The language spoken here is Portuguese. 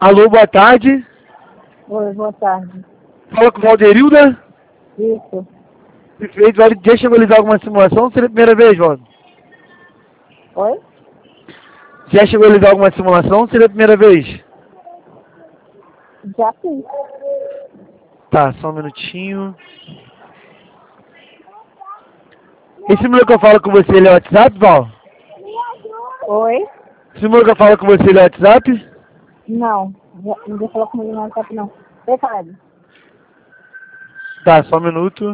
Alô, boa tarde. Oi, boa tarde. Fala com o Valderilda. Isso. Perfeito. Já chegou a realizar alguma simulação ou seria a primeira vez, Valdo? Oi? Já chegou a realizar alguma simulação ou seria a primeira vez? Já fiz. Tá, só um minutinho. Esse número que eu falo com você, ele é o WhatsApp, Val? Oi? Esse número que eu falo com você, ele é o WhatsApp? Não. Ninguém falou comigo no WhatsApp, não. Detalhe. Tá, só um minuto.